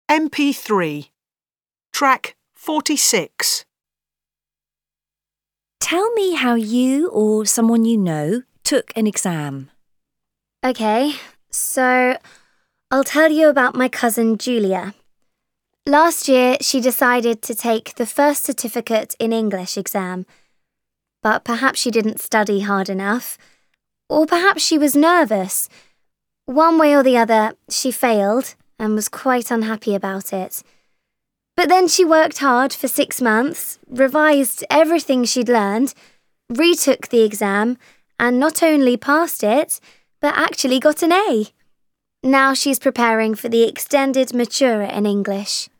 MP3. Track 46. Tell me how you or someone you know took an exam. Okay, so I'll tell you about my cousin Julia. Last year, she decided to take the first certificate in English exam, but perhaps she didn't study hard enough, or perhaps she was nervous. One way or the other, she failed and was quite unhappy about it. But then she worked hard for 6 months, revised everything she'd learned, retook the exam, and not only passed it, but actually got an A. Now she's preparing for the extended Matura in English.